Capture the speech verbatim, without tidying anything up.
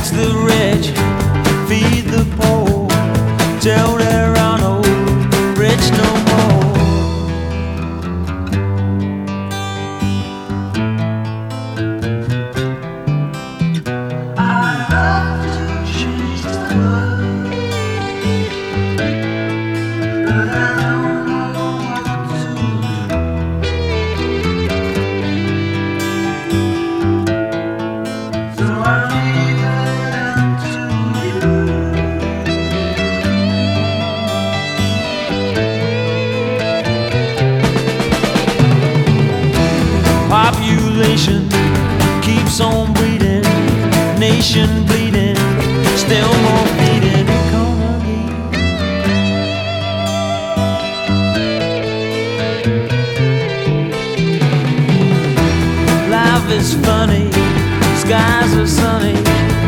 Tax the rich, feed the poor, till there are no rich no more. I love to change the world, but I don't know what to do. So I leave it up to you. Population keeps on breeding, nation bleeding, still more feeding economy. Life is funny, skies are sunny,